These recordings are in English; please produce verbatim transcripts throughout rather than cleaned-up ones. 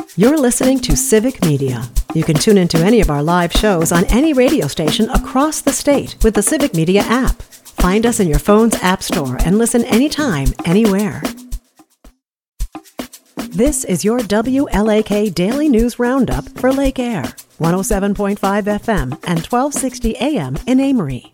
You're listening to Civic Media. You can tune into any of our live shows on any radio station across the state with the Civic Media app. Find us in your phone's app store and listen anytime, anywhere. This is your W L A K Daily News Roundup for Lake Air, one oh seven point five F M and twelve sixty A M in Amory.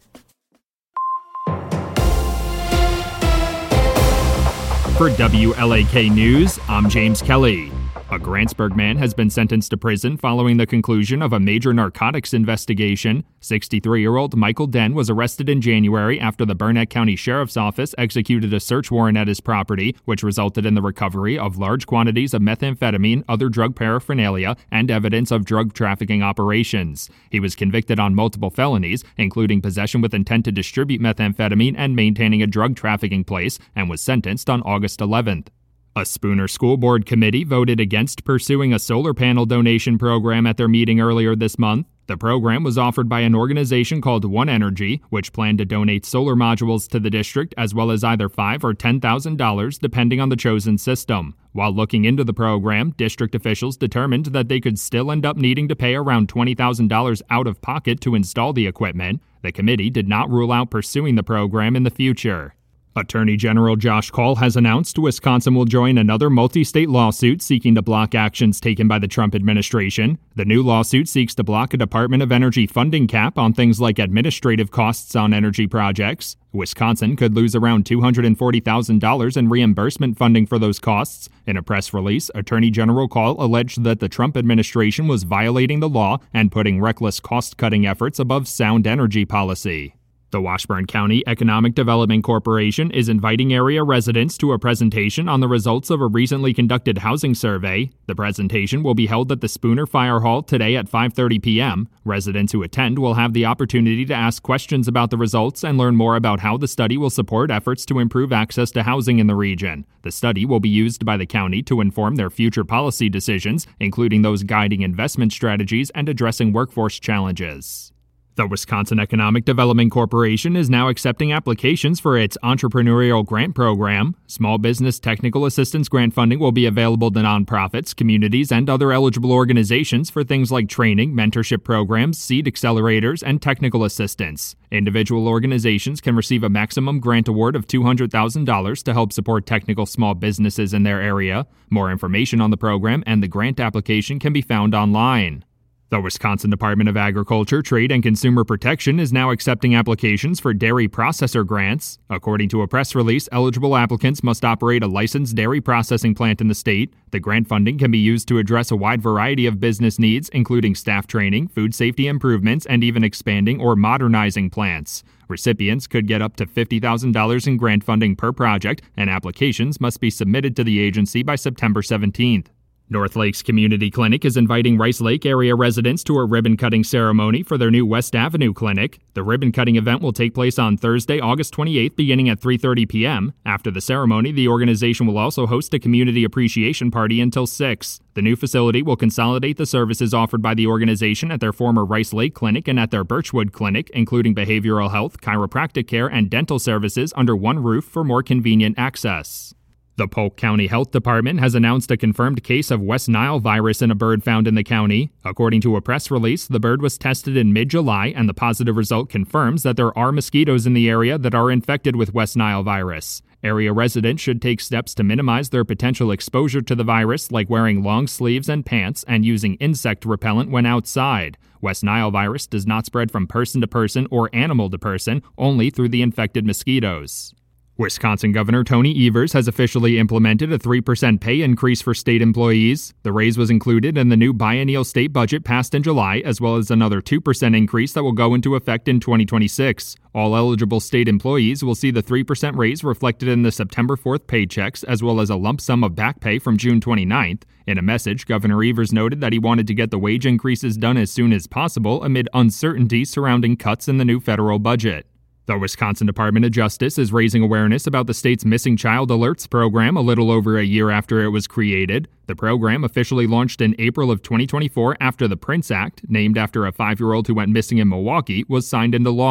For W L A K News, I'm James Kelly. A Grantsburg man has been sentenced to prison following the conclusion of a major narcotics investigation. sixty-three-year-old Michael Den was arrested in January after the Burnett County Sheriff's Office executed a search warrant at his property, which resulted in the recovery of large quantities of methamphetamine, other drug paraphernalia, and evidence of drug trafficking operations. He was convicted on multiple felonies, including possession with intent to distribute methamphetamine and maintaining a drug trafficking place, and was sentenced on August eleventh. A Spooner School Board committee voted against pursuing a solar panel donation program at their meeting earlier this month. The program was offered by an organization called One Energy, which planned to donate solar modules to the district as well as either five thousand dollars or ten thousand dollars depending on the chosen system. While looking into the program, district officials determined that they could still end up needing to pay around twenty thousand dollars out of pocket to install the equipment. The committee did not rule out pursuing the program in the future. Attorney General Josh Kaul has announced Wisconsin will join another multi-state lawsuit seeking to block actions taken by the Trump administration. The new lawsuit seeks to block a Department of Energy funding cap on things like administrative costs on energy projects. Wisconsin could lose around two hundred forty thousand dollars in reimbursement funding for those costs. In a press release, Attorney General Kaul alleged that the Trump administration was violating the law and putting reckless cost-cutting efforts above sound energy policy. The Washburn County Economic Development Corporation is inviting area residents to a presentation on the results of a recently conducted housing survey. The presentation will be held at the Spooner Fire Hall today at five thirty p.m. Residents who attend will have the opportunity to ask questions about the results and learn more about how the study will support efforts to improve access to housing in the region. The study will be used by the county to inform their future policy decisions, including those guiding investment strategies and addressing workforce challenges. The Wisconsin Economic Development Corporation is now accepting applications for its entrepreneurial grant program. Small business technical assistance grant funding will be available to nonprofits, communities, and other eligible organizations for things like training, mentorship programs, seed accelerators, and technical assistance. Individual organizations can receive a maximum grant award of two hundred thousand dollars to help support technical small businesses in their area. More information on the program and the grant application can be found online. The Wisconsin Department of Agriculture, Trade, and Consumer Protection is now accepting applications for dairy processor grants. According to a press release, eligible applicants must operate a licensed dairy processing plant in the state. The grant funding can be used to address a wide variety of business needs, including staff training, food safety improvements, and even expanding or modernizing plants. Recipients could get up to fifty thousand dollars in grant funding per project, and applications must be submitted to the agency by September seventeenth. North Lakes Community Clinic is inviting Rice Lake area residents to a ribbon-cutting ceremony for their new West Avenue clinic. The ribbon-cutting event will take place on Thursday, August twenty-eighth, beginning at three thirty p.m. After the ceremony, the organization will also host a community appreciation party until six. The new facility will consolidate the services offered by the organization at their former Rice Lake Clinic and at their Birchwood Clinic, including behavioral health, chiropractic care, and dental services under one roof for more convenient access. The Polk County Health Department has announced a confirmed case of West Nile virus in a bird found in the county. According to a press release, the bird was tested in mid-July, and the positive result confirms that there are mosquitoes in the area that are infected with West Nile virus. Area residents should take steps to minimize their potential exposure to the virus, like wearing long sleeves and pants and using insect repellent when outside. West Nile virus does not spread from person to person or animal to person, only through the infected mosquitoes. Wisconsin Governor Tony Evers has officially implemented a three percent pay increase for state employees. The raise was included in the new biennial state budget passed in July, as well as another two percent increase that will go into effect in twenty twenty-six. All eligible state employees will see the three percent raise reflected in the September fourth paychecks, as well as a lump sum of back pay from June twenty-ninth. In a message, Governor Evers noted that he wanted to get the wage increases done as soon as possible amid uncertainty surrounding cuts in the new federal budget. The Wisconsin Department of Justice is raising awareness about the state's Missing Child Alerts program a little over a year after it was created. The program officially launched in April of twenty twenty-four after the Prince Act, named after a five-year-old who went missing in Milwaukee, was signed into law.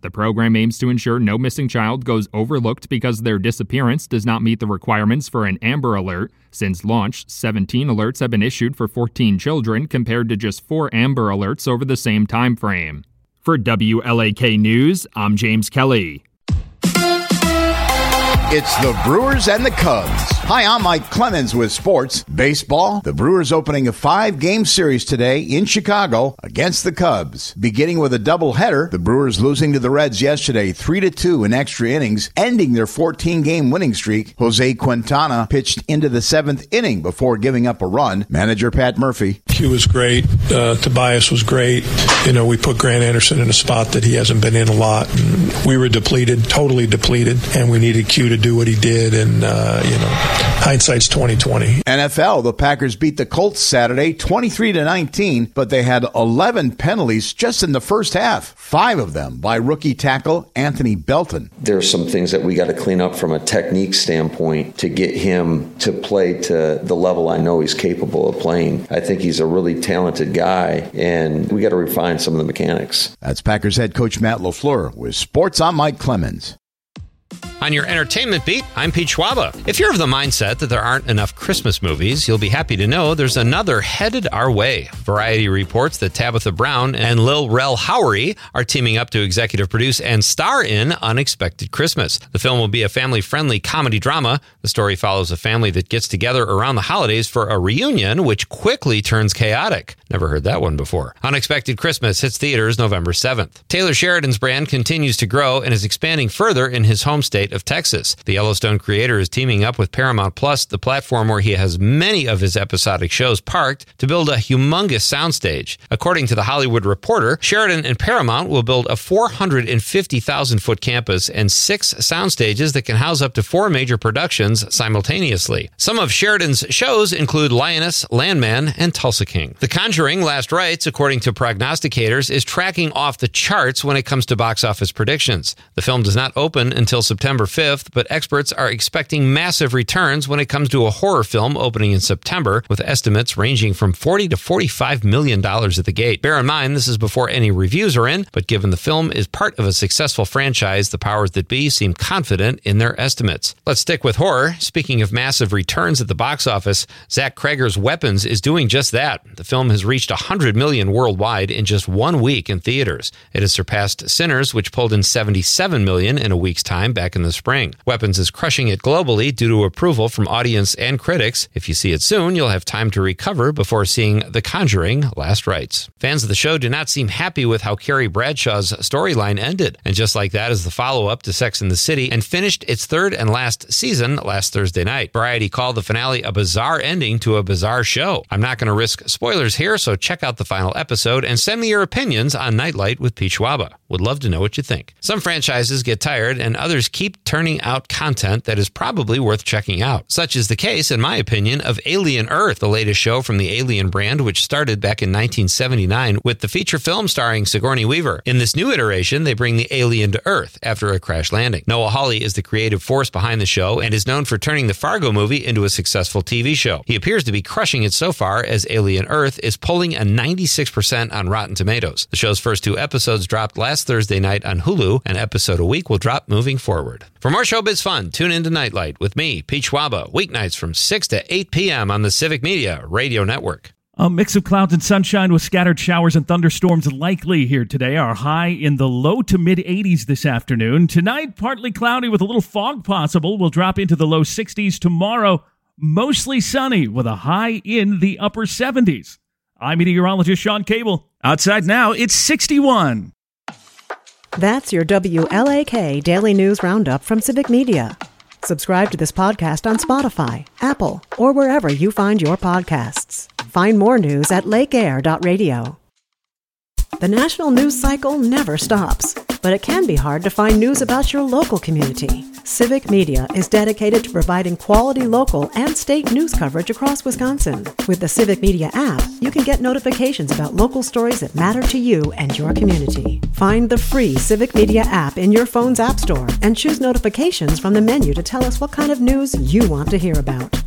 The program aims to ensure no missing child goes overlooked because their disappearance does not meet the requirements for an Amber Alert. Since launch, seventeen alerts have been issued for fourteen children compared to just four Amber Alerts over the same time frame. For W L A K News, I'm James Kelly. It's the Brewers and the Cubs. Hi, I'm Mike Clemens with sports. Baseball, the Brewers opening a five-game series today in Chicago against the Cubs. Beginning with a doubleheader, the Brewers losing to the Reds yesterday three to two in extra innings, ending their fourteen-game winning streak. Jose Quintana pitched into the seventh inning before giving up a run. Manager Pat Murphy. Q was great. Uh, Tobias was great. You know, we put Grant Anderson in a spot that he hasn't been in a lot. And we were depleted, totally depleted, and we needed Q to do what he did, and uh, you know, hindsight's twenty twenty. N F L, the Packers beat the Colts Saturday twenty-three to nineteen, but they had eleven penalties just in the first half, five of them by rookie tackle Anthony Belton. There's some things that we got to clean up from a technique standpoint to get him to play to the level I know he's capable of playing. I think he's a really talented guy, and we got to refine some of the mechanics. That's Packers head coach Matt LaFleur with Sports. I'm Mike Clemens. On your entertainment beat, I'm Pete Schwaba. If you're of the mindset that there aren't enough Christmas movies, you'll be happy to know there's another headed our way. Variety reports that Tabitha Brown and Lil Rel Howery are teaming up to executive produce and star in Unexpected Christmas. The film will be a family-friendly comedy drama. The story follows a family that gets together around the holidays for a reunion, which quickly turns chaotic. Never heard that one before. Unexpected Christmas hits theaters November seventh. Taylor Sheridan's brand continues to grow and is expanding further in his home state of Texas. The Yellowstone creator is teaming up with Paramount Plus, the platform where he has many of his episodic shows parked, to build a humongous soundstage. According to The Hollywood Reporter, Sheridan and Paramount will build a four hundred fifty thousand foot campus and six sound stages that can house up to four major productions simultaneously. Some of Sheridan's shows include Lioness, Landman, and Tulsa King. The Conjuring: Last Rites, according to prognosticators, is tracking off the charts when it comes to box office predictions. The film does not open until September fifth, but experts are expecting massive returns when it comes to a horror film opening in September, with estimates ranging from forty to forty-five million dollars at the gate. Bear in mind, this is before any reviews are in, but given the film is part of a successful franchise, the powers that be seem confident in their estimates. Let's stick with horror. Speaking of massive returns at the box office, Zach Cregger's Weapons is doing just that. The film has reached one hundred million dollars worldwide in just one week in theaters. It has surpassed Sinners, which pulled in seventy-seven million dollars in a week's time back in the spring. Weapons is crushing it globally due to approval from audience and critics. If you see it soon, you'll have time to recover before seeing The Conjuring: Last Rites. Fans of the show do not seem happy with how Carrie Bradshaw's storyline ended, and just like that is the follow-up to Sex and the City, and finished its third and last season last Thursday night. Variety called the finale a bizarre ending to a bizarre show. I'm not going to risk spoilers here, so check out the final episode and send me your opinions on Nightlight with Pete Schwaba. Would love to know what you think. Some franchises get tired and others keep turning out content that is probably worth checking out. Such is the case, in my opinion, of Alien Earth, the latest show from the Alien brand, which started back in nineteen seventy-nine with the feature film starring Sigourney Weaver. In this new iteration, they bring the alien to Earth after a crash landing. Noah Hawley is the creative force behind the show and is known for turning the Fargo movie into a successful T V show. He appears to be crushing it so far, as Alien Earth is pulling a ninety-six percent on Rotten Tomatoes. The show's first two episodes dropped last Thursday night on Hulu. An episode a week will drop moving forward. For more showbiz fun, tune in to Nightlight with me, Pete Schwaba, weeknights from six to eight p.m. on the Civic Media Radio Network. A mix of clouds and sunshine with scattered showers and thunderstorms likely here today. Our high in the low to mid eighties this afternoon. Tonight, partly cloudy with a little fog possible. We'll drop into the low sixties tomorrow. Mostly sunny with a high in the upper seventies. I'm meteorologist Sean Cable. Outside now, it's sixty-one. That's your W L A K Daily News Roundup from Civic Media. Subscribe to this podcast on Spotify, Apple, or wherever you find your podcasts. Find more news at lake air dot radio. The national news cycle never stops, but it can be hard to find news about your local community. Civic Media is dedicated to providing quality local and state news coverage across Wisconsin. With the Civic Media app, you can get notifications about local stories that matter to you and your community. Find the free Civic Media app in your phone's app store and choose notifications from the menu to tell us what kind of news you want to hear about.